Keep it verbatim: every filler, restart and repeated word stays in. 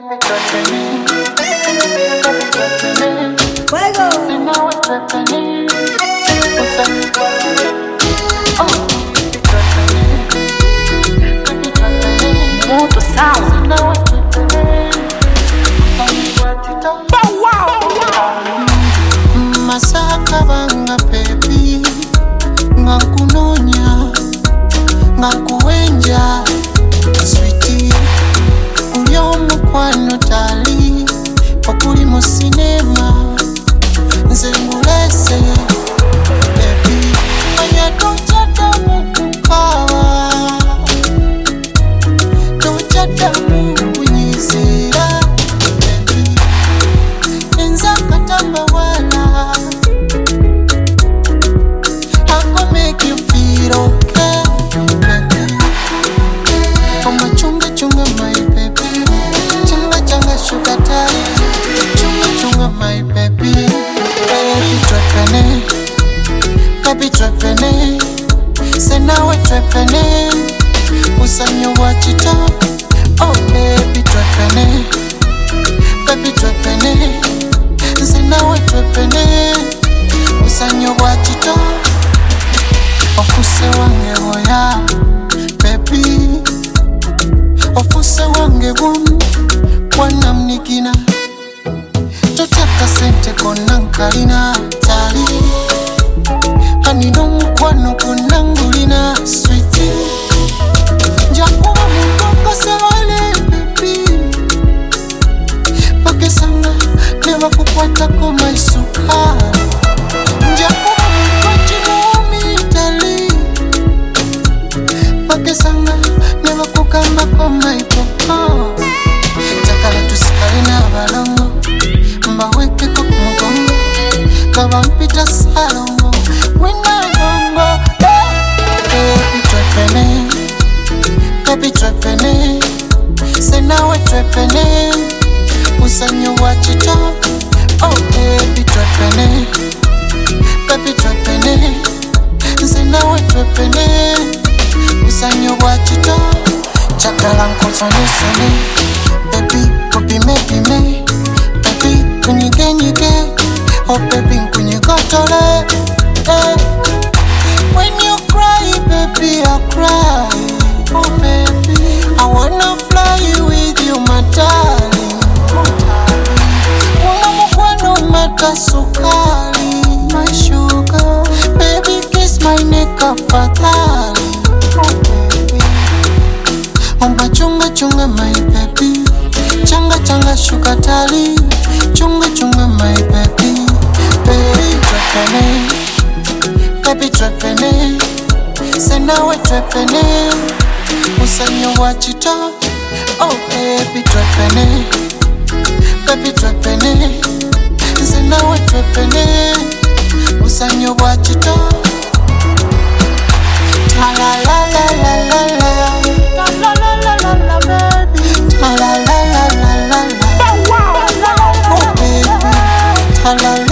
Moto sound. Masaka banga baby, ngakunonya, ngakuenja, sweetie. Ulio mukwano tali, okuli mu cinema, nze ngulese, baby. Anya tochata mukukawa, tochata mukunyizira, baby. Enza katamba wala, I gon' make you feel okay, baby. Oma chunga chunga my baby, chunga chunga sugar daddy, chunga chunga my baby. Baby trepene, baby trepene, say now we trepene, usanyo wachita. Oh baby trepene, baby trepene, say now we trepene, usanyo wachita. Ofuse wange boya, baby. Ofuse wange bomu, wana mnikina. Totaka sente kona nkalina tali. Hanino mukwano kunangulina sweetie. Njakuwa mukoko sewale baby. Pakesanga newa kukwata koma isuka. Njakuwa mukwachi muumi tali. Pakesanga newa kukamba koma ipoko. Chakala tusikale na balongo, mbaweke ko kumugongo, kabampita salongo, wina bongo. Baby trepene, baby trepene, say nawe trepene, usanyo wachita. Oh baby trepene, baby trepene, say nawe trepene, usanyo wachita. Chakala nkosone sone, baby kupime pime, baby kunyige nyige, oh baby kunyigotole. Eh. When you cry, baby I cry. Oh baby, I wanna fly with you, my darling. Una mukwano mata sukari, my sugar. Baby kiss my neck afadhali. Omba chunga chunga my baby, changa changa sugar tali, chunga chunga my baby. Baby trepene, baby trepene, say nawe trepene, usanyo wachita. Oh baby trepene, baby trepene, say nawe trepene, usanyo wachita. La la la la la la la. La la la la la baby, la la la la la la la. Oh baby, la la.